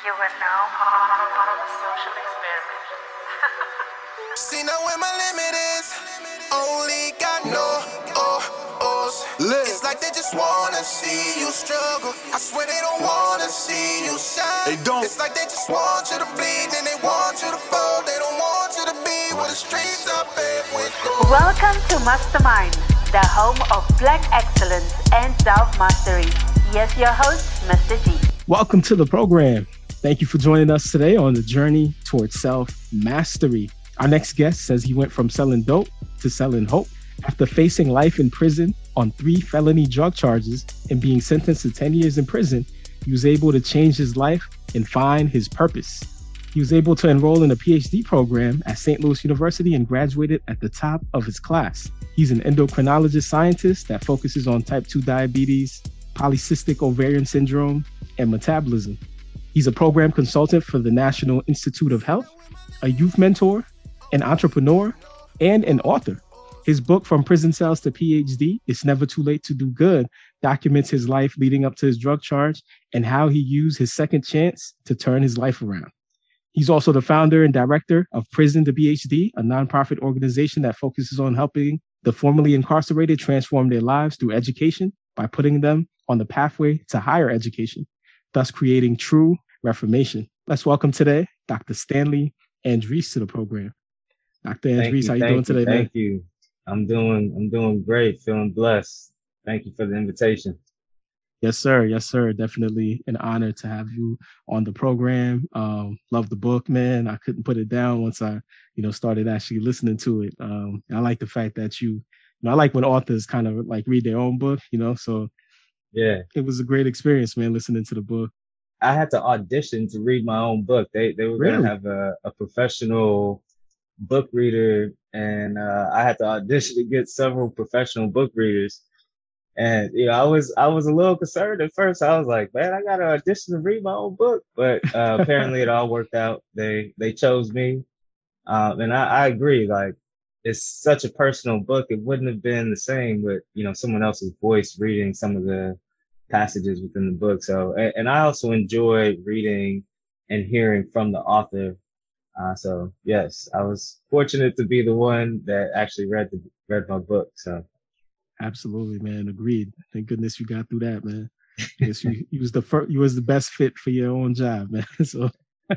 You are now part of a social experiment. See now where my limit is. Only got no ohs. It's like they just wanna see you struggle. I swear they don't wanna see you shine. They don't. It's like they just want you to bleed and they want you to fall. They don't want you to be where the streets are paved with gold. Welcome to Mastermind, the home of Black excellence and self-mastery. Yes, your host, Mr. G. Welcome to the program. Thank you for joining us today on the journey towards self-mastery. Our next guest says he went from selling dope to selling hope. After facing life in prison on 3 felony drug charges and being sentenced to 10 years in prison, he was able to change his life and find his purpose. He was able to enroll in a PhD program at St. Louis University and graduated at the top of his class. He's an endocrinologist scientist that focuses on type 2 diabetes, polycystic ovarian syndrome, and metabolism. He's a program consultant for the National Institute of Health, a youth mentor, an entrepreneur, and an author. His book, From Prison Cells to PhD, It's Never Too Late to Do Good, documents his life leading up to his drug charge and how he used his second chance to turn his life around. He's also the founder and director of Prison to PhD, a nonprofit organization that focuses on helping the formerly incarcerated transform their lives through education by putting them on the pathway to higher education, thus creating true reformation. Let's welcome today Dr. Stanley Andriese to the program. Dr. Andriese, how you doing today, man? Thank you. I'm doing great, feeling blessed. Thank you for the invitation. Yes, sir. Yes, sir. Definitely an honor to have you on the program. Love the book, man. I couldn't put it down once I, started actually listening to it. I like the fact that I like when authors kind of like read their own book, so yeah, it was a great experience, man, listening to the book. I had to audition to read my own book. They were Really? going to have a professional book reader, and I had to audition to get several professional book readers. And I was a little concerned at first. I was like, man, I got to audition to read my own book, but apparently it all worked out. They chose me, and I agree. Like, it's such a personal book. It wouldn't have been the same with someone else's voice reading some of the passages within the book. So, and I also enjoy reading and hearing from the author. So yes, I was fortunate to be the one that actually read my book. So. Absolutely, man. Agreed. Thank goodness you got through that, man. Yes, you was the best fit for your own job, man. So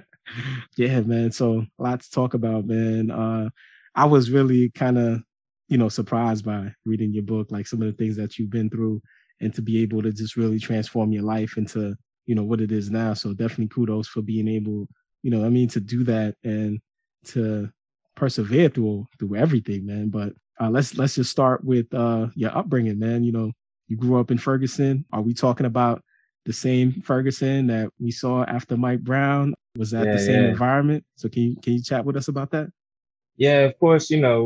yeah, man. So a lot to talk about, man. I was really kind of, surprised by reading your book, like some of the things that you've been through, and to be able to just really transform your life into, what it is now. So definitely kudos for being able, to do that and to persevere through everything, man. But let's just start with your upbringing, man. You grew up in Ferguson. Are we talking about the same Ferguson that we saw after Mike Brown? Was that the same environment? So can you chat with us about that? Yeah, of course.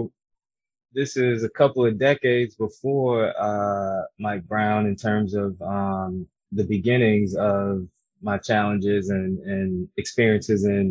This is a couple of decades before Mike Brown in terms of the beginnings of my challenges and experiences in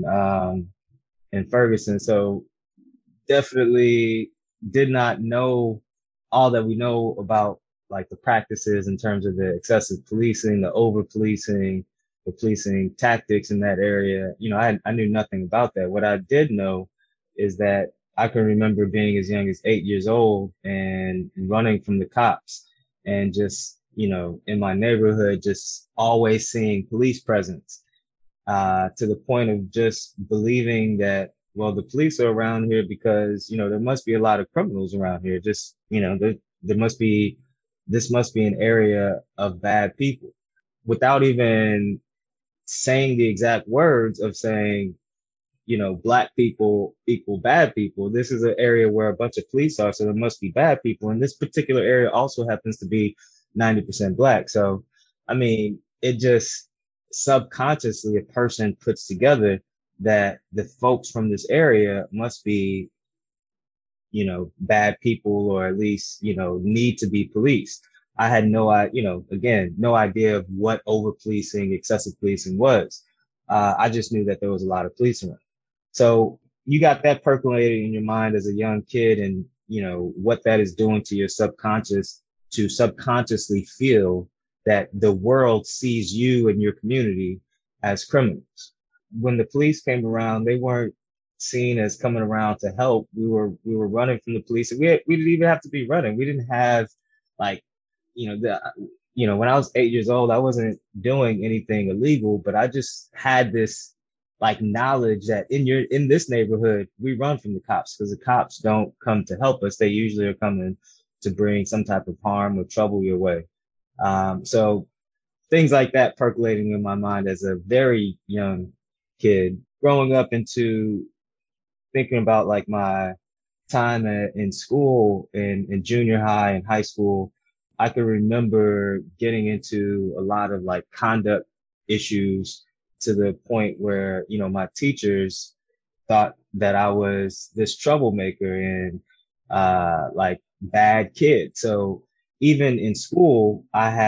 Ferguson. So definitely did not know all that we know about like the practices in terms of the excessive policing, the over policing, the policing tactics in that area. I knew nothing about that. What I did know is that I can remember being as young as 8 years old and running from the cops and just, in my neighborhood, just always seeing police presence, to the point of just believing that, well, the police are around here because, there must be a lot of criminals around here. Just, this must be an area of bad people, without even saying the exact words of saying, black people equal bad people. This is an area where a bunch of police are, so there must be bad people. And this particular area also happens to be 90% black. So, it just subconsciously a person puts together that the folks from this area must be, bad people, or at least, need to be policed. I had no idea of what over policing, excessive policing was. I just knew that there was a lot of police around. So you got that percolating in your mind as a young kid, and, what that is doing to your subconscious to subconsciously feel that the world sees you and your community as criminals. when the police came around, they weren't seen as coming around to help. We were running from the police. We didn't even have to be running. We didn't have like, when I was 8 years old, I wasn't doing anything illegal, but I just had this like knowledge that in this neighborhood, we run from the cops because the cops don't come to help us. They usually are coming to bring some type of harm or trouble your way. So things like that percolating in my mind as a very young kid, growing up into thinking about like my time in school in junior high and high school. I can remember getting into a lot of like conduct issues to the point where, my teachers thought that I was this troublemaker and like bad kid. So even in school,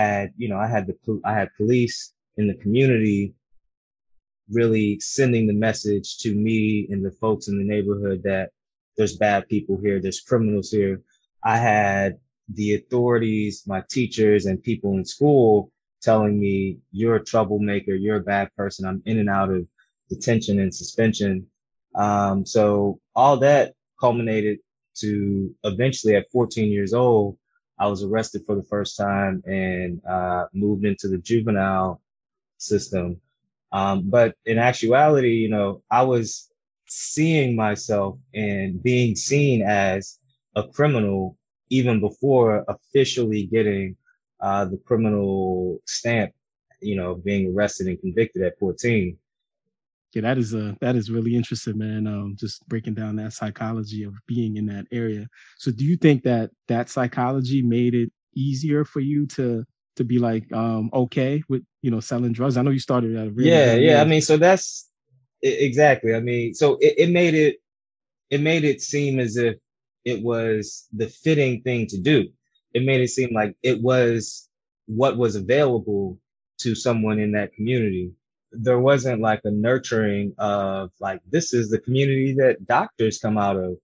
I had police in the community really sending the message to me and the folks in the neighborhood that there's bad people here, there's criminals here. I had the authorities, my teachers, and people in school telling me, you're a troublemaker, you're a bad person. I'm in and out of detention and suspension. So all that culminated to eventually at 14 years old, I was arrested for the first time and moved into the juvenile system. But in actuality, I was seeing myself and being seen as a criminal even before officially getting the criminal stamp, being arrested and convicted at 14. Yeah, that is really interesting, man. Just breaking down that psychology of being in that area. So do you think that psychology made it easier for you to be like okay with selling drugs? I know you started at a really Yeah, young yeah. I age. mean, so that's exactly. I mean, so it made it seem as if it was the fitting thing to do. It made it seem like it was what was available to someone in that community. There wasn't like a nurturing of like, this is the community that doctors come out of.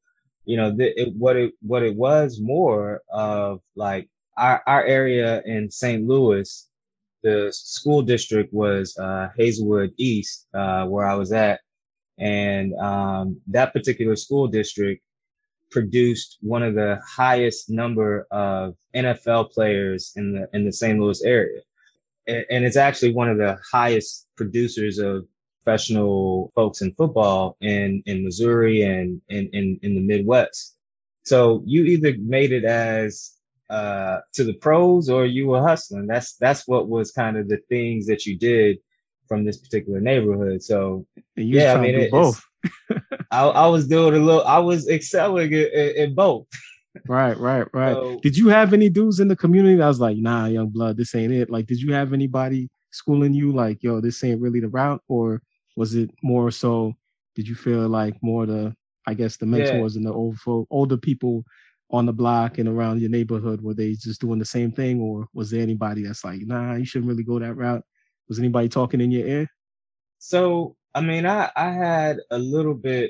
What it was more of like our area in St. Louis, the school district was Hazelwood East, where I was at. And that particular school district produced one of the highest number of NFL players in the St. Louis area. And it's actually one of the highest producers of professional folks in football in Missouri and in the Midwest. So you either made it as to the pros or you were hustling. That's what was kind of the things that you did from this particular neighborhood. So And you was yeah, I trying mean to do both. I was doing I was excelling in both. Right, right, right. So Did you have any dudes in the community that was like, nah, young blood, this ain't it? Like, did you have anybody schooling you like, yo, this ain't really the route? Or was it more so, did you feel like more I guess the yeah, mentors and the older people on the block and around your neighborhood, were they just doing the same thing? Or was there anybody that's like, nah, you shouldn't really go that route? Was anybody talking in your ear? so I mean I had a little bit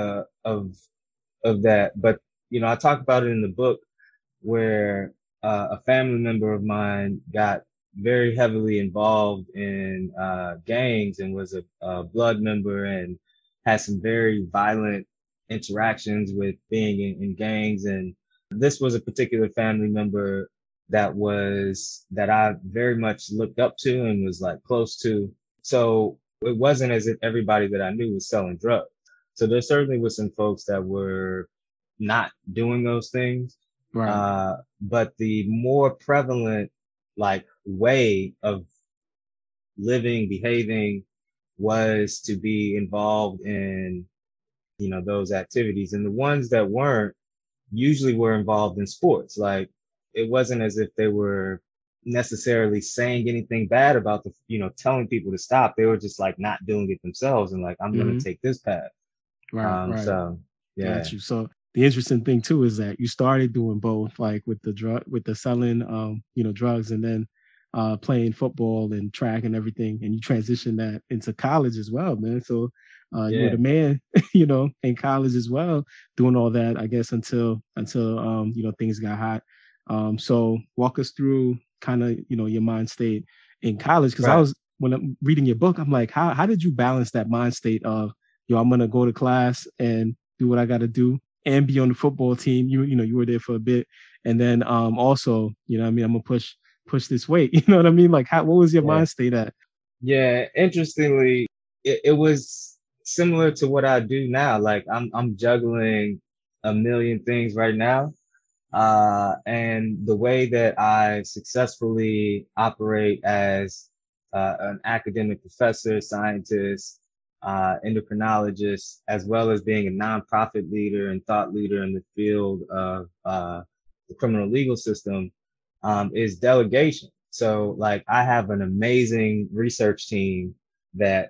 of that, but I talk about it in the book where a family member of mine got very heavily involved in gangs and was a blood member and had some very violent interactions with being in gangs. And this was a particular family member that I very much looked up to and was like close to. So it wasn't as if everybody that I knew was selling drugs. So there certainly was some folks that were not doing those things. Right. But the more prevalent like way of living, behaving was to be involved in, those activities. And the ones that weren't usually were involved in sports. Like it wasn't as if they were necessarily saying anything bad about telling people to stop. They were just like not doing it themselves and like, I'm going Hmm. to take this path. Right, right. So yeah, Got you. So the interesting thing too is that you started doing both, like with the selling, drugs, and then playing football and track and everything, and you transitioned that into college as well, man. So you were yeah. the man, in college as well, doing all that, I guess, until things got hot. So walk us through kind of your mind state in college, because Right. when I'm reading your book, I'm like, how did you balance that mind state of, yo, I'm gonna go to class and do what I got to do and be on the football team. You know, you were there for a bit, and then also, you know, what I mean, I'm gonna push this weight. You know what I mean? Like, what was your Yeah. mind state at? Yeah. Interestingly, it was similar to what I do now. Like I'm juggling a million things right now. And the way that I successfully operate as an academic professor, scientist, endocrinologist, as well as being a nonprofit leader and thought leader in the field of the criminal legal system, is delegation. So, like, I have an amazing research team that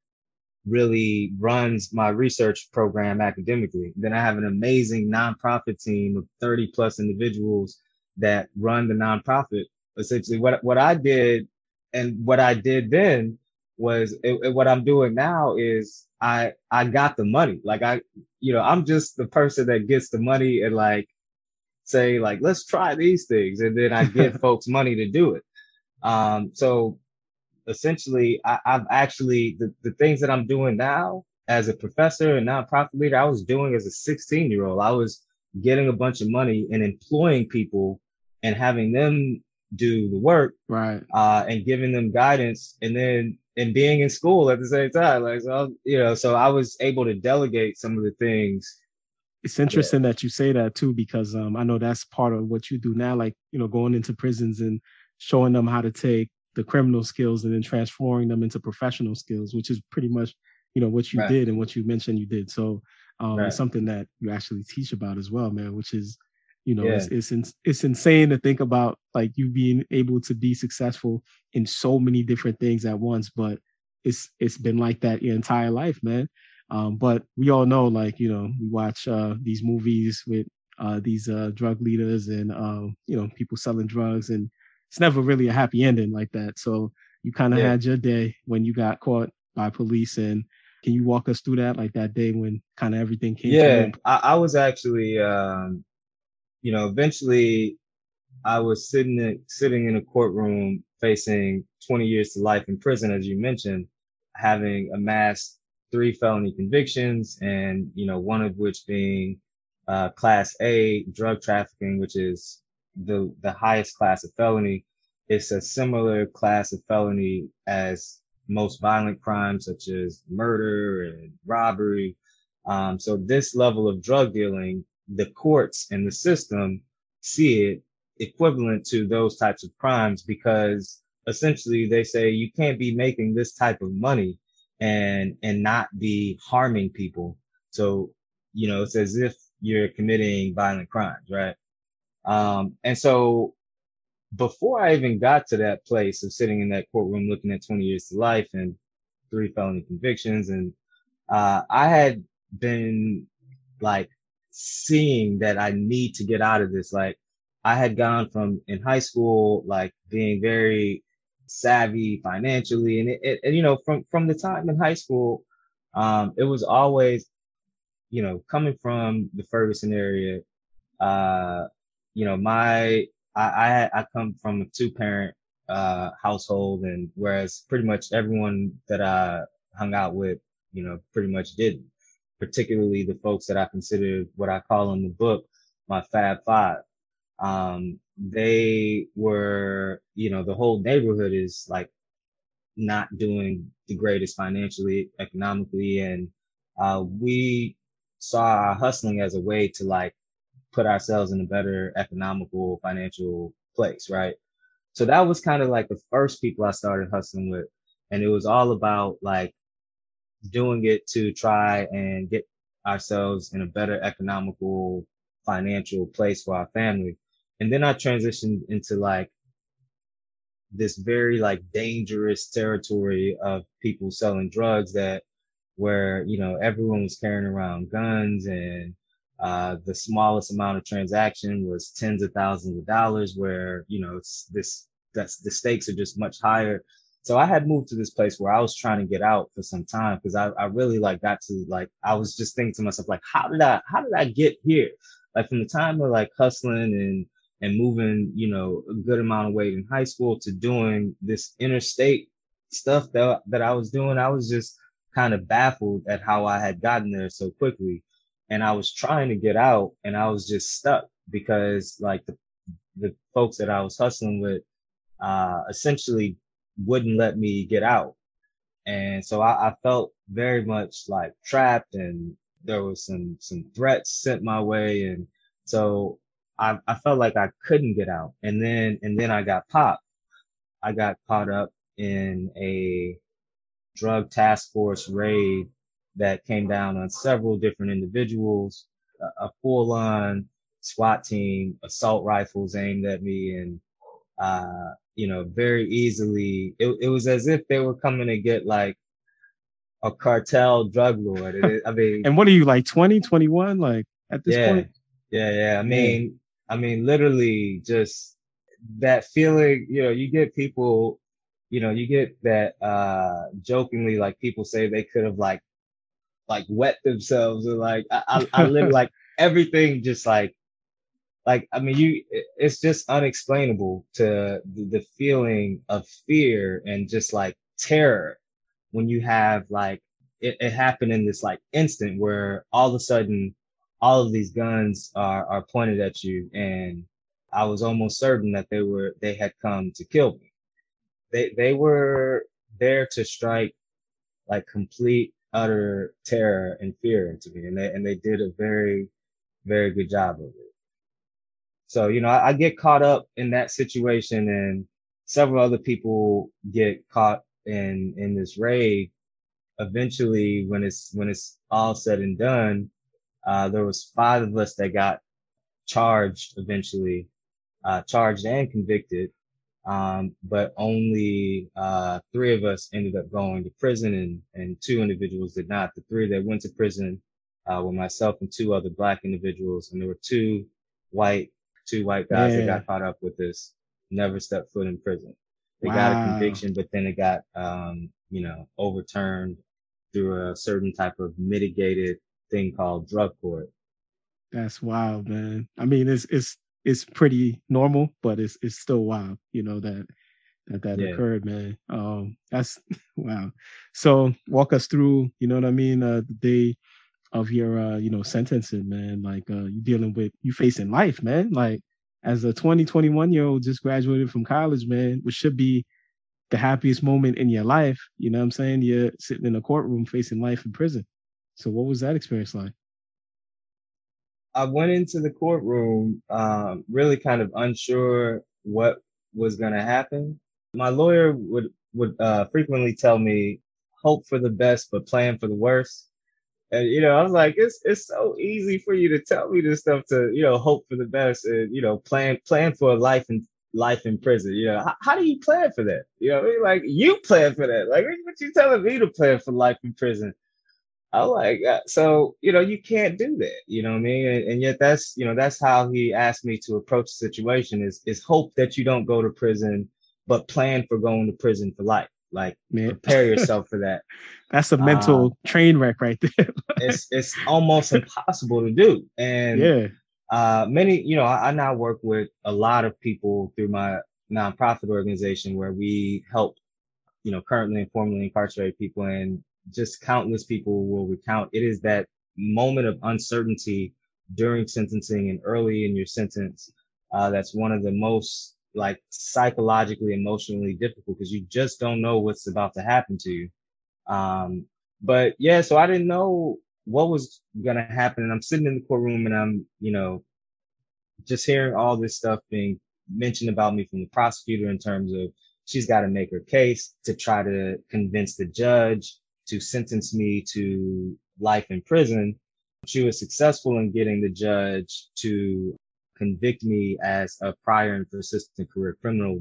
really runs my research program academically. Then I have an amazing nonprofit team of 30 plus individuals that run the nonprofit. Essentially, what I did and what I did then was what I'm doing now is I got the money. Like I'm just the person that gets the money and like say like, let's try these things. And then I give folks money to do it. So essentially, I've actually, the things that I'm doing now as a professor and nonprofit leader, I was doing as a 16-year-old. I was getting a bunch of money and employing people and having them do the work, Right. and giving them guidance, and being in school at the same time. Like, so, so I was able to delegate some of the things. It's interesting that you say that too, because I know that's part of what you do now, like, you know, going into prisons and showing them how to take the criminal skills and then transforming them into professional skills, which is pretty much, you know, what you Right, did and what you mentioned you did. So it's right. something that you actually teach about as well, man, which is, you know, Yeah, it's insane to think about, like, you being able to be successful in so many different things at once, but it's been like that your entire life, man. But we all know, like, you know, we watch these movies with these drug leaders and, you know, people selling drugs, and it's never really a happy ending like that. So you kind of yeah, had your day when you got caught by police. And can you walk us through that, like that day when kind of everything came to yeah. an I was actually, eventually I was sitting in a courtroom facing 20 years to life in prison, as you mentioned, having amassed 3 felony convictions, and one of which being Class A drug trafficking, which is the highest class of felony. It's a similar class of felony as most violent crimes, such as murder and robbery. So this level of drug dealing, the courts and the system see it equivalent to those types of crimes, because essentially they say you can't be making this type of money and not be harming people. So, it's as if you're committing violent crimes, right? And so before I even got to that place of sitting in that courtroom looking at 20 years to life and 3 felony convictions, and I had been like seeing that I need to get out of this. Like, I had gone from in high school, like being very savvy financially, and from the time in high school, it was always, coming from the Ferguson area, uh, my I come from a 2 parent household, and whereas pretty much everyone that I hung out with, pretty much didn't, particularly the folks that I considered what I call in the book my Fab Five. They were, the whole neighborhood is like not doing the greatest financially, economically, and we saw our hustling as a way to like put ourselves in a better economical, financial place, right? So that was kind of like the first people I started hustling with. And it was all about like doing it to try and get ourselves in a better economical, financial place for our family. And then I transitioned into like this very like dangerous territory of people selling drugs, that where, everyone was carrying around guns, and the smallest amount of transaction was tens of thousands of dollars, where, it's this, that's the stakes are just much higher. So I had moved to this place where I was trying to get out for some time, because I really like got to like, I was just thinking to myself, like, how did I get here? Like, from the time of like hustling and moving, a good amount of weight in high school to doing this interstate stuff that I was doing, I was just kind of baffled at how I had gotten there so quickly. And I was trying to get out and I was just stuck because like the folks that I was hustling with, essentially wouldn't let me get out. And so I felt very much like trapped and there was some threats sent my way. And so I felt like I couldn't get out. And then I got popped. I got caught up in a drug task force raid that came down on several different individuals, a full on SWAT team, assault rifles aimed at me. And, very easily, it was as if they were coming to get like a cartel drug lord. I mean, And what are you like 20, 21? Like at this yeah, point? yeah. Yeah. I mean, literally just that feeling, you get people, you get that, jokingly, like people say they could have like wet themselves or like, I literally like everything just I mean, it's just unexplainable to the feeling of fear and just like terror when you have like it happened in this like instant where all of a sudden all of these guns are pointed at you. And I was almost certain that they had come to kill me. They were there to strike like complete utter terror and fear into me. And they did a very, very good job of it. So, I get caught up in that situation and several other people get caught in this raid. Eventually, when it's all said and done, there was five of us that got charged eventually, charged and convicted. But only, three of us ended up going to prison and two individuals did not. The three that went to prison, were myself and two other black individuals. And there were white, two white guys that Yeah. got caught up with this, never stepped foot in prison. They got a Wow. conviction, but then it got, overturned through a certain type of mitigated thing called drug court. That's wild, man. I mean, it's pretty normal, but it's still wild, that Yeah. occurred, man. That's wow. So walk us through, you know what I mean, the day of your sentencing, man. Like you facing life, man. Like as a 2021-year-old just graduated from college, man, which should be the happiest moment in your life. You know what I'm saying? You're sitting in a courtroom facing life in prison. So what was that experience like? I went into the courtroom, really kind of unsure what was going to happen. My lawyer would frequently tell me, hope for the best, but plan for the worst. And, I was like, it's so easy for you to tell me this stuff to, hope for the best and, plan for a life in prison. How do you plan for that? You know what I mean? Like you plan for that. Like what you telling me to plan for life in prison? I like, so, you can't do that, you know what I mean? And yet that's how he asked me to approach the situation is hope that you don't go to prison, but plan for going to prison for life. Like Man, prepare yourself for that. that's a Uh, mental train wreck right there. it's almost impossible to do. And, Yeah. many, I now work with a lot of people through my nonprofit organization where we help, currently and formerly incarcerated people, and just countless people will recount. It is that moment of uncertainty during sentencing and early in your sentence. That's one of the most like psychologically, emotionally difficult because you just don't know what's about to happen to you. But yeah, so I didn't know what was going to happen. And I'm sitting in the courtroom and I'm, just hearing all this stuff being mentioned about me from the prosecutor in terms of she's got to make her case to try to convince the judge to sentence me to life in prison. She was successful in getting the judge to convict me as a prior and persistent career criminal.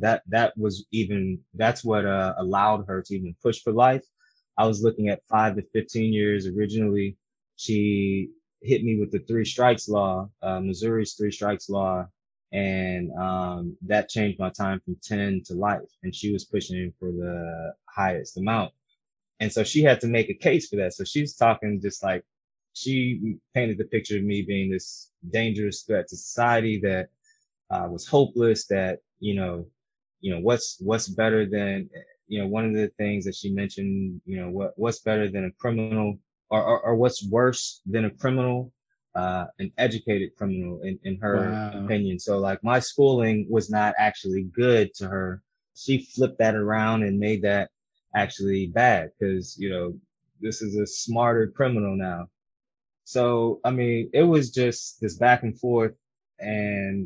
That's what allowed her to even push for life. I was looking at 5 to 15 years originally. She hit me with the three strikes law, Missouri's three strikes law. And, that changed my time from 10 to life. And she was pushing for the highest amount. And so she had to make a case for that. So she's talking just like she painted the picture of me being this dangerous threat to society that, was hopeless, that, what's better than, one of the things that she mentioned, what's better than a criminal or what's worse than a criminal, an educated criminal in her Wow. opinion. So like my schooling was not actually good to her. She flipped that around and made that actually bad because, this is a smarter criminal now. So, I mean, it was just this back and forth. And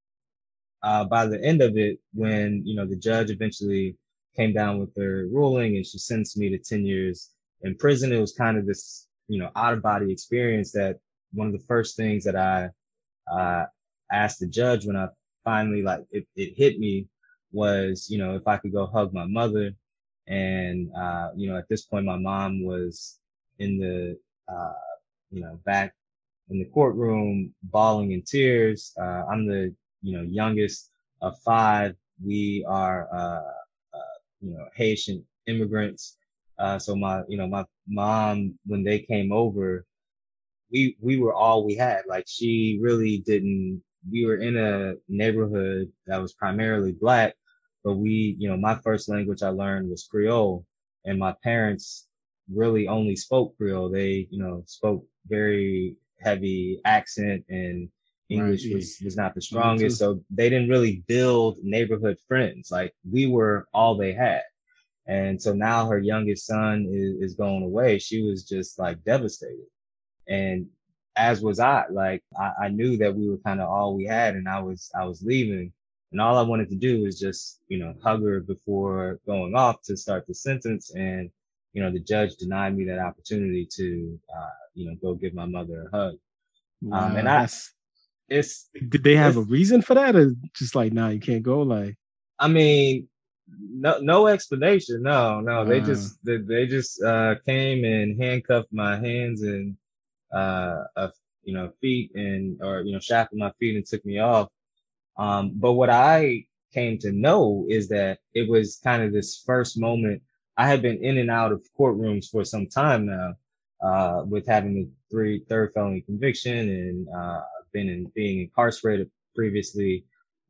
by the end of it, when, the judge eventually came down with their ruling and she sentenced me to 10 years in prison, it was kind of this, out of body experience that one of the first things that I asked the judge when I finally, like, it hit me was, if I could go hug my mother. And, at this point, my mom was in the, back in the courtroom, bawling in tears. I'm the, youngest of five. We are, Haitian immigrants. So my mom, when they came over, we were all we had. Like she really didn't, we were in a neighborhood that was primarily black, but my first language I learned was Creole, and my parents really only spoke Creole. They, spoke very heavy accent, and Right. English was not the Mine too. strongest. So they didn't really build neighborhood friends. Like we were all they had. And so now her youngest son is going away. She was just like devastated. And as was I. Like I knew that we were kind of all we had, and I was leaving. And all I wanted to do was just, hug her before going off to start the sentence. And, the judge denied me that opportunity to, go give my mother a hug. And Wow. That's, it's, did they have a it's, reason for that, or just like, nah, you can't go? Like, I mean, no explanation. No, wow. they just, came and handcuffed my hands and, of, feet and, or, shackled my feet and took me off. But what I came to know is that it was kind of this first moment. I had been in and out of courtrooms for some time now, with having the third felony conviction and, being incarcerated previously.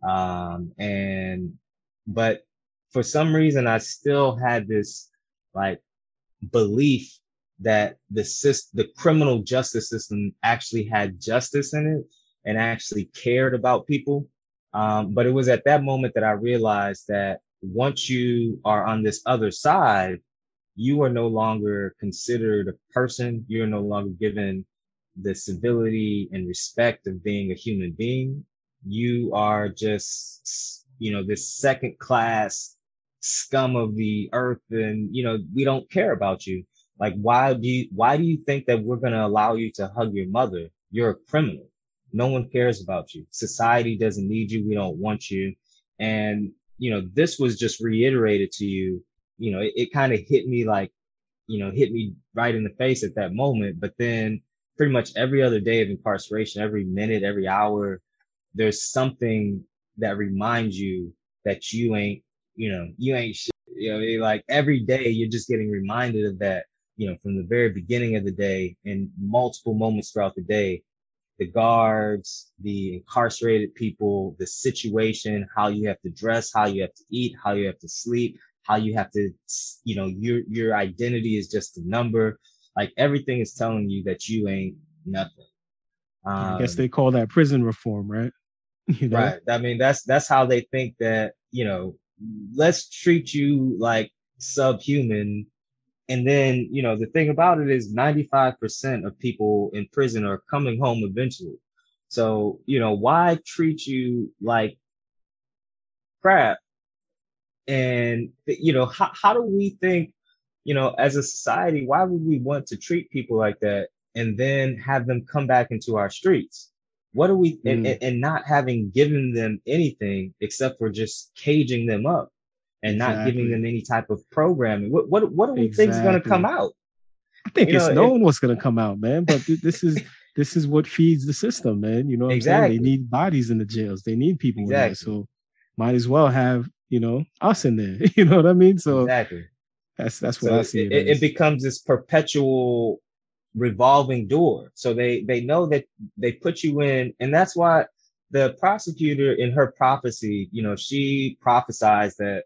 But for some reason, I still had this like belief that the criminal justice system actually had justice in it and actually cared about people. But it was at that moment that I realized that once you are on this other side, you are no longer considered a person. You're no longer given the civility and respect of being a human being. You are just, this second class scum of the earth. And, we don't care about you. Like, why do you think that we're going to allow you to hug your mother? You're a criminal. No one cares about you. Society doesn't need you. We don't want you. And, this was just reiterated to you. It kind of hit me like, hit me right in the face at that moment. But then pretty much every other day of incarceration, every minute, every hour, there's something that reminds you that you ain't shit. Like every day you're just getting reminded of that, from the very beginning of the day and multiple moments throughout the day, the guards, the incarcerated people, the situation, how you have to dress, how you have to eat, how you have to sleep, how you have to, your identity is just a number. Like everything is telling you that you ain't nothing. Yeah, I guess Um, they call that prison reform, right? You know? right. I mean, that's how they think that, let's treat you like subhuman. And then, the thing about it is 95% of people in prison are coming home eventually. So, why treat you like crap? And, how do we think, as a society, why would we want to treat people like that and then have them come back into our streets? What are we, Mm, and not having given them anything except for just caging them up and not giving exactly. them any type of programming? What do we think is going to come Exactly. out? I think it's If known what's gonna come out, man. But this is what feeds the system, man. You know what I'm saying? They exactly, need bodies in the jails. They need people in there. exactly, So might as well have, us in there. You know what I mean? So exactly. that's what So I it, see it it as. becomes this perpetual revolving door. So they know that they put you in, and that's why the prosecutor in her prophecy, she prophesied that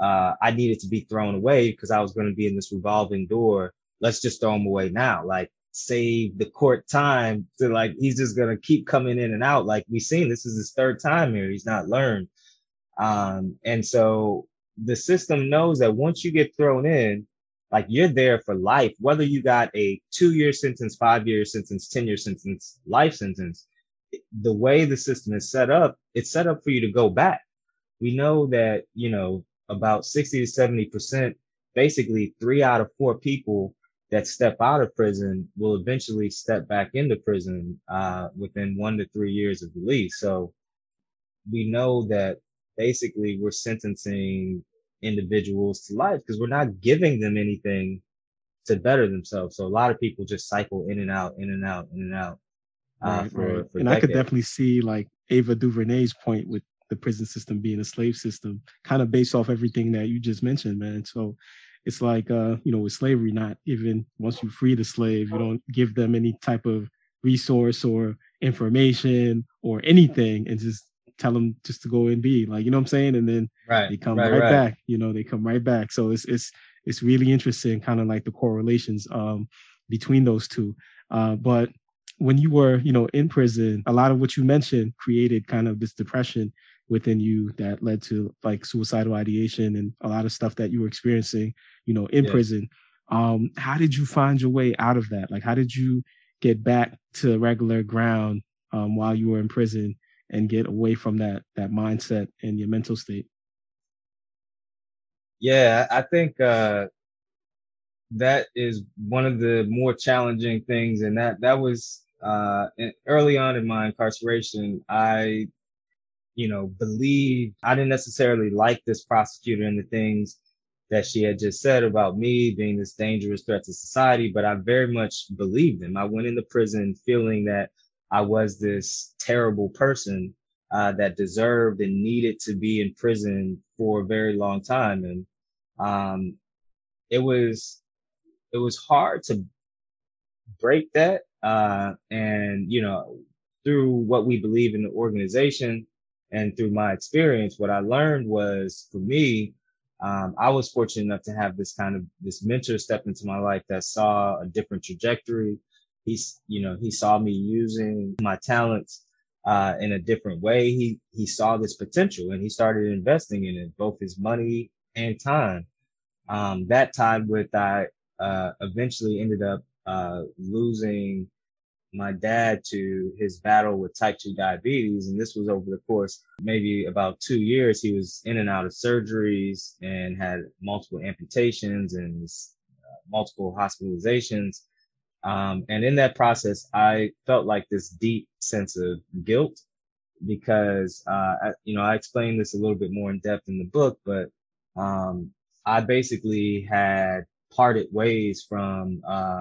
I needed to be thrown away because I was going to be in this revolving door. Let's just throw him away now. Like, save the court time to, like, he's just going to keep coming in and out. Like, we've seen, this is his third time here. He's not learned. And so the system knows that once you get thrown in, like, you're there for life, whether you got a 2-year sentence, 5-year sentence, 10-year sentence, life sentence. The way the system is set up, it's set up for you to go back. We know that, about 60 to 70%, basically 3 out of 4 people that step out of prison will eventually step back into prison within 1 to 3 years of release. So we know that basically we're sentencing individuals to life because we're not giving them anything to better themselves. So a lot of people just cycle in and out, in and out, in and out. For And decades. I could definitely see like Ava DuVernay's point with the prison system being a slave system, kind of based off everything that you just mentioned, man. So it's like, with slavery, not even once you free the slave, you don't give them any type of resource or information or anything and just tell them just to go and be like, you know what I'm saying? And then they come right back, they come right back. So it's really interesting, kind of like the correlations between those two. But when you were, in prison, a lot of what you mentioned created kind of this depression within you that led to like suicidal ideation and a lot of stuff that you were experiencing, in prison. How did you find your way out of that? Like, how did you get back to regular ground while you were in prison and get away from that mindset and your mental state? Yeah, I think that is one of the more challenging things. And that was early on in my incarceration. I believed I didn't necessarily like this prosecutor and the things that she had just said about me being this dangerous threat to society, but I very much believed him. I went into prison feeling that I was this terrible person that deserved and needed to be in prison for a very long time. And it was hard to break that. And through what we believe in the organization and through my experience, what I learned was, for me, I was fortunate enough to have this mentor step into my life that saw a different trajectory. He saw me using my talents in a different way. He saw this potential and he started investing in it, both his money and time. That tied with, I eventually ended up losing my dad to his battle with type 2 diabetes. And this was over the course, maybe about 2 years. He was in and out of surgeries and had multiple amputations and multiple hospitalizations. And in that process, I felt like this deep sense of guilt because, I explained this a little bit more in depth in the book, but I basically had parted ways from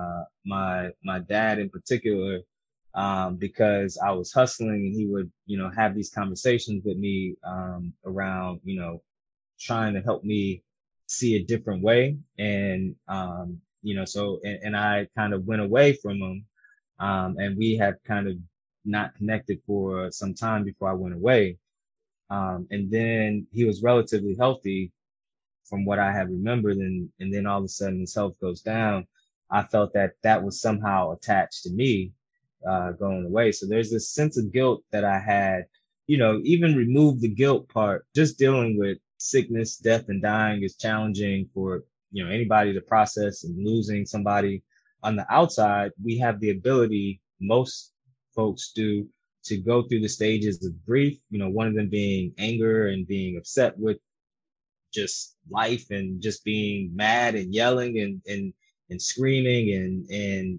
my dad in particular because I was hustling and he would have these conversations with me around trying to help me see a different way. And and I kind of went away from him and we had kind of not connected for some time before I went away. And then he was relatively healthy from what I had remembered. And then all of a sudden his health goes down. I felt that was somehow attached to me, going away. So there's this sense of guilt that I had, even remove the guilt part, just dealing with sickness, death, and dying is challenging for, anybody to process, and losing somebody on the outside. We have the ability, most folks do, to go through the stages of grief, one of them being anger and being upset with just life and just being mad and yelling and screaming and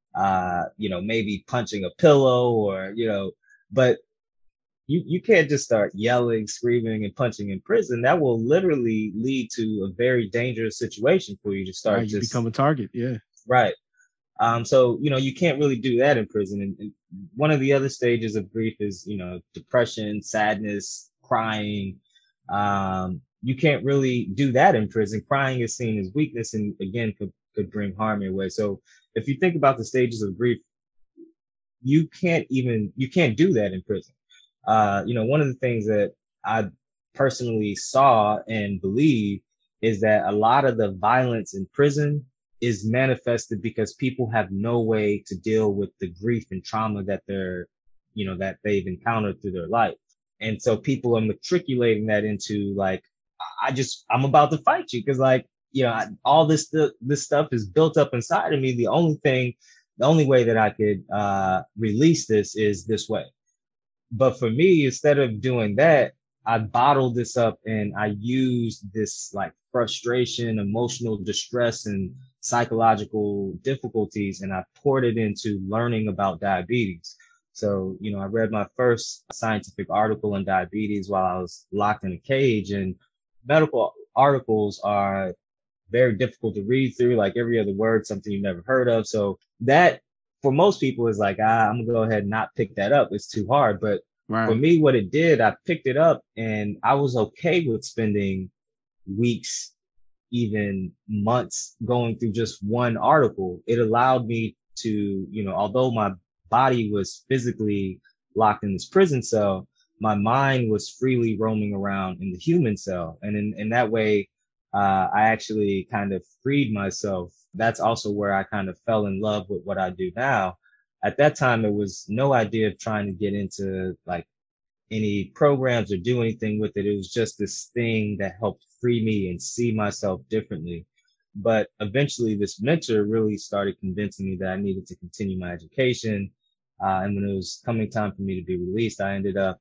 maybe punching a pillow or, but you can't just start yelling, screaming, and punching in prison. That will literally lead to a very dangerous situation for you to start. Right, you become a target. Yeah. Right. So, you can't really do that in prison. And one of the other stages of grief is, depression, sadness, crying. You can't really do that in prison. Crying is seen as weakness and again could bring harm your way. So if you think about the stages of grief, you can't do that in prison. One of the things that I personally saw and believe is that a lot of the violence in prison is manifested because people have no way to deal with the grief and trauma that that they've encountered through their life. And so people are matriculating that into like, I'm about to fight you because like, all this stuff is built up inside of me. The only way that I could release this is this way. But for me, instead of doing that, I bottled this up and I used this like frustration, emotional distress, and psychological difficulties, and I poured it into learning about diabetes. So, I read my first scientific article on diabetes while I was locked in a cage, and medical articles are very difficult to read through, like every other word, something you've never heard of. So that for most people is like, I'm gonna go ahead and not pick that up. It's too hard. But for me, what it did, I picked it up and I was okay with spending weeks, even months going through just one article. It allowed me to, although my body was physically locked in this prison cell, my mind was freely roaming around in the human cell. And in that way, I actually kind of freed myself. That's also where I kind of fell in love with what I do now. At that time, there was no idea of trying to get into like any programs or do anything with it. It was just this thing that helped free me and see myself differently. But eventually this mentor really started convincing me that I needed to continue my education. And when it was coming time for me to be released, I ended up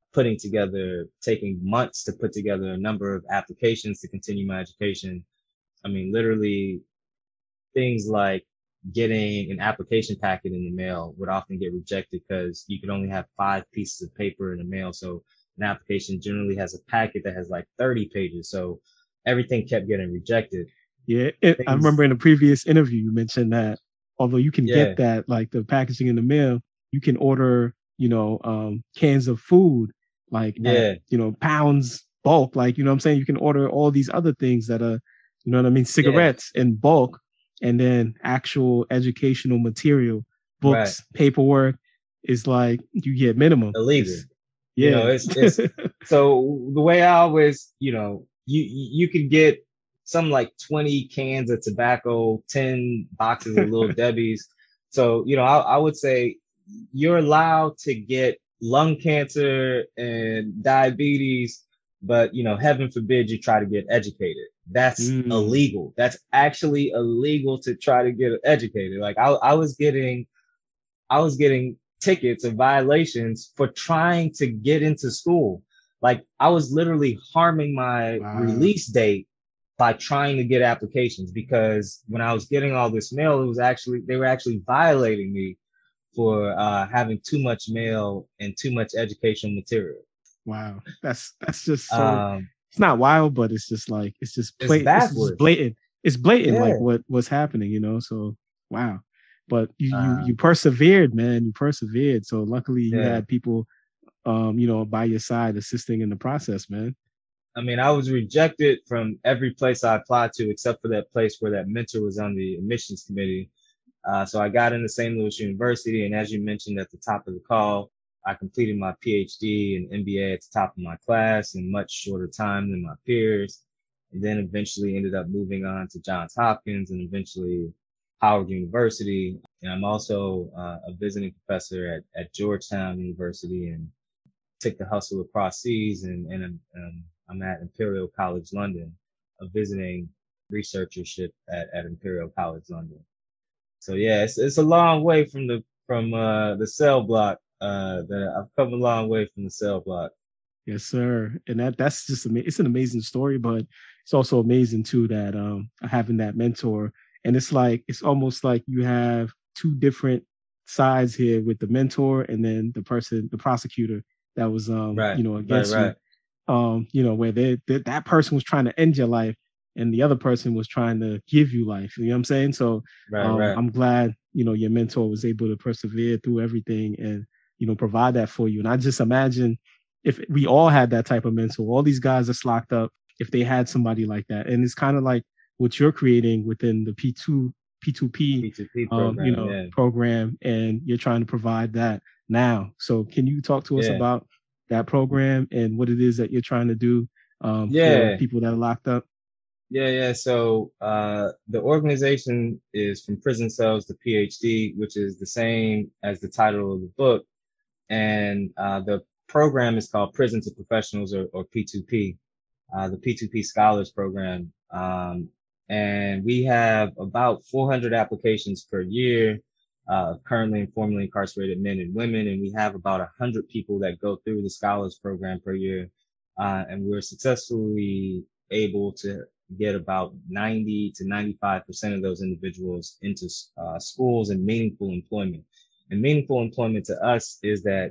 taking months to put together a number of applications to continue my education. I mean, literally things like getting an application packet in the mail would often get rejected because you could only have 5 pieces of paper in the mail. So an application generally has a packet that has like 30 pages. So everything kept getting rejected. Yeah. I remember in a previous interview, you mentioned that although you can get that, like the packaging in the mail, you can order, cans of food, like, at, pounds bulk, like, what I'm saying? You can order all these other things that are, cigarettes in bulk, and then actual educational material, books, paperwork is like, you get minimum. Illegal. It's so the way I always, you could get some like 20 cans of tobacco, 10 boxes of Little Debbie's. So, I would say you're allowed to get lung cancer and diabetes, but, heaven forbid you try to get educated. That's illegal. That's actually illegal to try to get educated. Like I was getting tickets and violations for trying to get into school. Like I was literally harming my release date by trying to get applications, because when I was getting all this mail, they were actually violating me for having too much mail and too much educational material. Wow. That's just so, it's not wild, but it's just blatant. It's blatant, like what's happening, so wow. But you persevered, man. You persevered. So luckily you had people by your side assisting in the process, man. I mean, I was rejected from every place I applied to except for that place where that mentor was on the admissions committee. So I got into St. Louis University, and as you mentioned at the top of the call, I completed my PhD and MBA at the top of my class in much shorter time than my peers, and then eventually ended up moving on to Johns Hopkins and eventually Howard University. And I'm also a visiting professor at Georgetown University, and took the hustle across seas, and I'm at Imperial College London, a visiting researchership at Imperial College London. So yeah, it's a long way from the cell block. That I've come a long way from the cell block. Yes, sir. And that's just it's an amazing story, but it's also amazing too that having that mentor, and it's almost like you have 2 different sides here with the mentor and then the prosecutor that was against you. Where that person was trying to end your life and the other person was trying to give you life. You know what I'm saying? So I'm glad, your mentor was able to persevere through everything and, provide that for you. And I just imagine if we all had that type of mentor, all these guys that's locked up, if they had somebody like that. And it's kind of like what you're creating within the P2P program, program, and you're trying to provide that now. So can you talk to us about that program and what it is that you're trying to do for people that are locked up? Yeah. So the organization is From Prison Cells to PhD, which is the same as the title of the book. And the program is called Prison to Professionals, or P2P, the P2P Scholars Program. And we have about 400 applications per year, currently and formerly incarcerated men and women. And we have about 100 people that go through the Scholars Program per year. And we're successfully able to get about 90 to 95% of those individuals into schools and meaningful employment. And meaningful employment to us is that,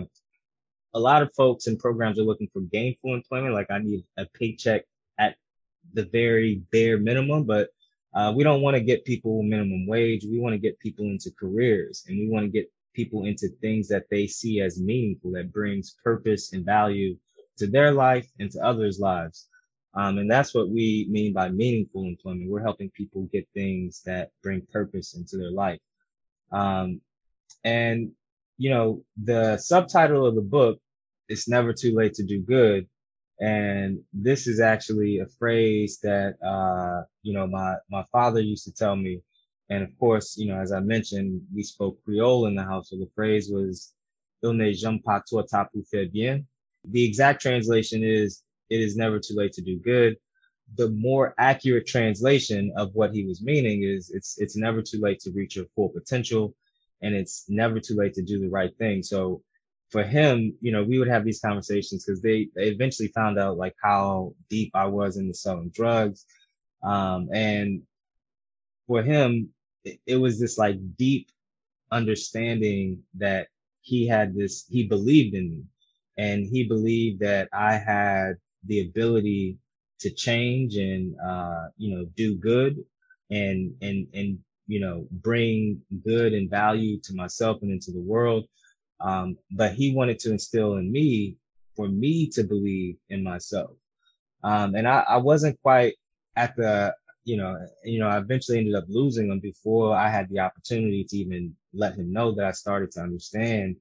a lot of folks in programs are looking for gainful employment. Like, I need a paycheck at the very bare minimum, but we don't want to get people minimum wage. We want to get people into careers, and we want to get people into things that they see as meaningful, that brings purpose and value to their life and to others' lives. And that's what we mean by meaningful employment. We're helping people get things that bring purpose into their life. Um, and, the subtitle of the book, "It's Never Too Late to Do Good." And this is actually a phrase that, my father used to tell me. And of course, as I mentioned, we spoke Creole in the house. So the phrase was, "Il n'est jamais trop tard pour faire bien." The exact translation is, "It is never too late to do good." The more accurate translation of what he was meaning is, it's never too late to reach your full potential, and it's never too late to do the right thing. So for him, we would have these conversations because they eventually found out like how deep I was into selling drugs. And for him, it was this like deep understanding that he believed in me, and he believed that I had the ability to change and, do good and, bring good and value to myself and into the world. But he wanted to instill in me, for me to believe in myself. And I wasn't quite at the, I eventually ended up losing him before I had the opportunity to even let him know that I started to understand,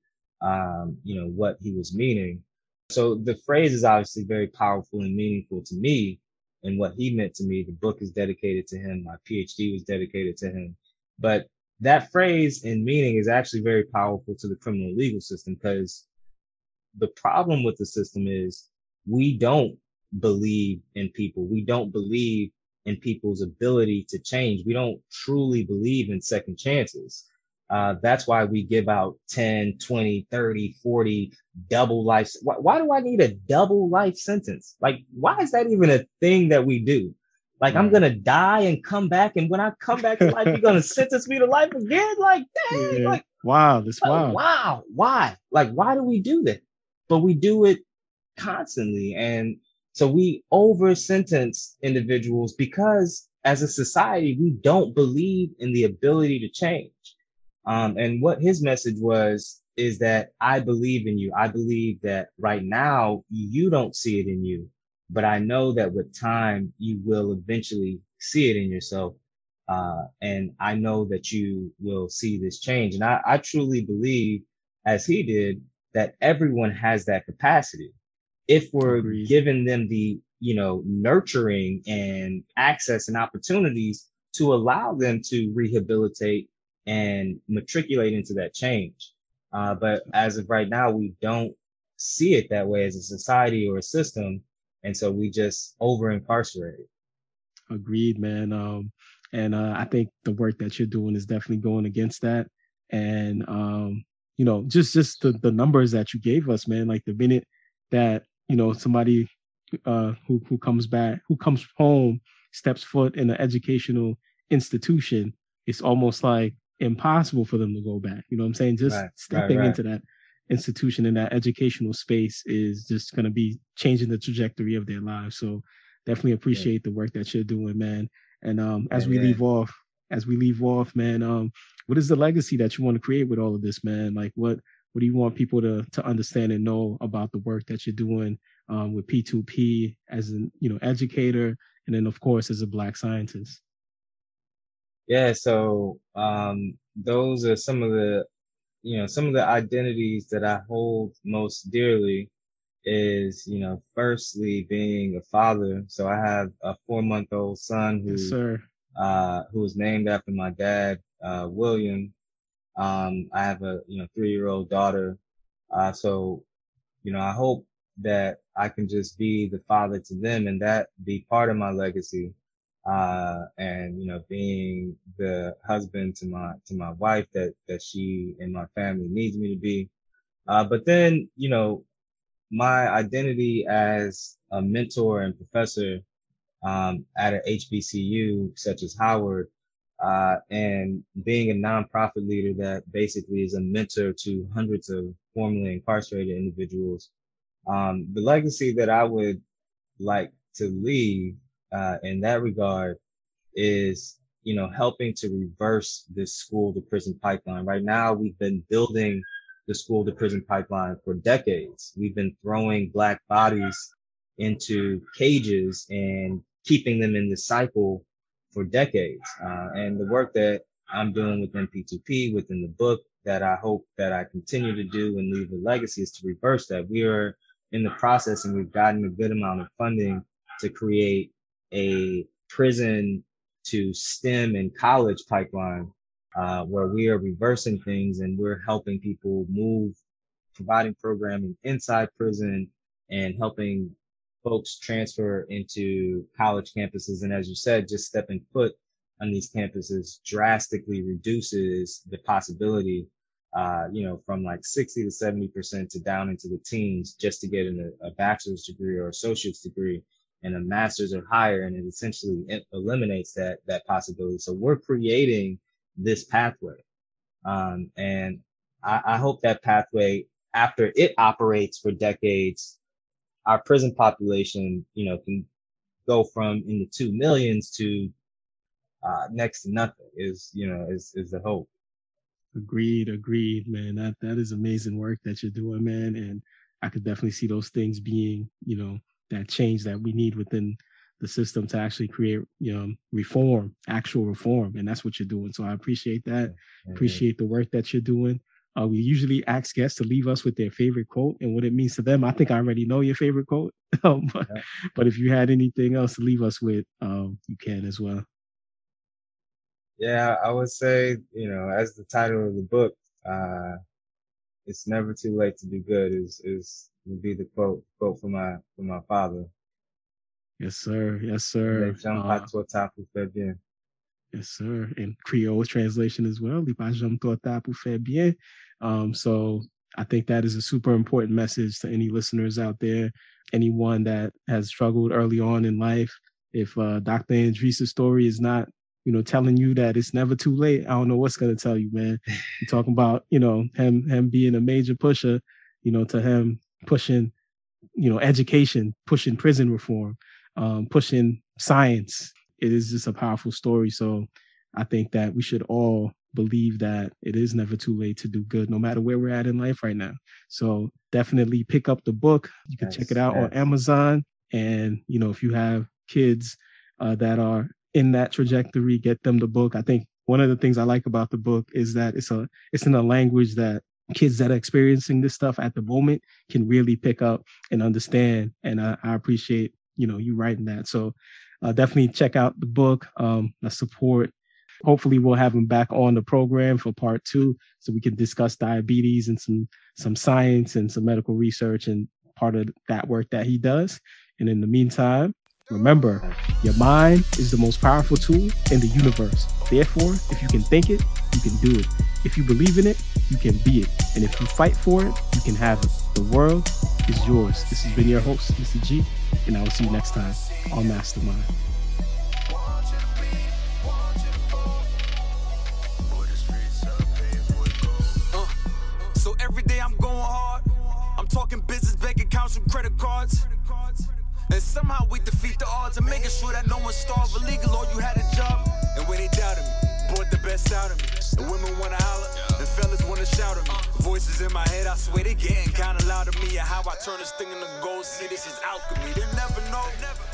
what he was meaning. So the phrase is obviously very powerful and meaningful to me and what he meant to me. The book is dedicated to him. My PhD was dedicated to him. But that phrase and meaning is actually very powerful to the criminal legal system, because the problem with the system is we don't believe in people. We don't believe in people's ability to change. We don't truly believe in second chances. That's why we give out 10, 20, 30, 40 double life. Why do I need a double life sentence? Like, why is that even a thing that we do? Like, I'm Right. going to die and come back. And when I come back to life, you're going to sentence me to life again? Like, dang, Yeah. like, Wow, that's wild. wow, why? Like, why do we do that? But we do it constantly. And so we over sentence individuals because as a society, we don't believe in the ability to change. And what his message was is that I believe in you. I believe that right now you don't see it in you, but I know that with time you will eventually see it in yourself. And I know that you will see this change. And I truly believe, as he did, that everyone has that capacity if we're Agreed. giving them the, nurturing and access and opportunities to allow them to rehabilitate and matriculate into that change. But as of right now, we don't see it that way as a society or a system. And so we just over incarcerate. Agreed, man. And I think the work that you're doing is definitely going against that. And just the numbers that you gave us, man. Like the minute that somebody who comes back, who comes home, steps foot in an educational institution, it's almost like impossible for them to go back. You know what I'm saying? Just Right, right, stepping right. into that institution in that educational space is just going to be changing the trajectory of their lives. So definitely Yeah, appreciate the work that you're doing, man. And yeah, yeah. as we leave off, man, what is the legacy that you want to create with all of this, man? Like what do you want people to understand and know about the work that you're doing with P2P as an educator, and then of course as a Black scientist? Yeah. So, those are some of the identities that I hold most dearly. is, firstly being a father. So I have a 4-month-old son Yes, sir. who was named after my dad, William. I have a, 3-year-old daughter. So, I hope that I can just be the father to them and that be part of my legacy. And, being the husband to my wife that she and my family needs me to be. But then, my identity as a mentor and professor, at a HBCU such as Howard, and being a nonprofit leader that basically is a mentor to hundreds of formerly incarcerated individuals. The legacy that I would like to leave, in that regard is, helping to reverse this school to prison pipeline. Right now, we've been building the school to prison pipeline for decades. We've been throwing Black bodies into cages and keeping them in the cycle for decades. And the work that I'm doing with MP2P within the book that I hope that I continue to do and leave a legacy is to reverse that. We are in the process and we've gotten a good amount of funding to create a prison to STEM and college pipeline, where we are reversing things and we're helping people move, providing programming inside prison and helping folks transfer into college campuses. And as you said, just stepping foot on these campuses drastically reduces the possibility, from like 60 to 70% to down into the teens just to get a bachelor's degree or associate's degree and a master's or higher. And it essentially eliminates that possibility. So we're creating this pathway. And I hope that pathway, after it operates for decades, our prison population, can go from in the 2 millions to next to nothing is the hope. Agreed, man. That is amazing work that you're doing, man. And I could definitely see those things being, that change that we need within the system to actually create, actual reform. And that's what you're doing. So I appreciate that. Mm-hmm. Appreciate the work that you're doing. We usually ask guests to leave us with their favorite quote and what it means to them. I think I already know your favorite quote, but if you had anything else to leave us with, you can as well. Yeah, I would say, as the title of the book, it's never too late to be good would be the quote from my father. Yes, sir. Yes, Les sir. gens pas trop tard pour faire bien. Yes, sir. And Creole translation as well. Les pas jamais trop tard pour faire bien. So I think that is a super important message to any listeners out there, anyone that has struggled early on in life. If Dr. Andresa's story is not, telling you that it's never too late, I don't know what's going to tell you, man. You're talking about, him being a major pusher, to him pushing, education, pushing prison reform, pushing science. It is just a powerful story. So I think that we should all believe that it is never too late to do good, no matter where we're at in life right now. So definitely pick up the book. You can check it out on Amazon. And, if you have kids that are in that trajectory, get them the book. I think one of the things I like about the book is that it's in a language that kids that are experiencing this stuff at the moment can really pick up and understand. And I appreciate, you writing that. So definitely check out the book, support. Hopefully we'll have him back on the program for part 2 so we can discuss diabetes and some science and some medical research and part of that work that he does. And in the meantime, remember, your mind is the most powerful tool in the universe. Therefore, if you can think it, you can do it. If you believe in it, you can be it. And if you fight for it, you can have it. The world is yours. This has been your host, Mr. G, and I will see you next time on Mastermind. So every day I'm going hard. I'm talking business, bank accounts, and credit cards. And somehow we defeat the odds and making sure that no one starved illegal or you had a job. And when they doubted me, brought the best out of me. And women wanna holler, and fellas wanna shout at me. Voices in my head, I swear they getting kinda loud at me. And how I turn this thing into gold, see this is alchemy. They never know.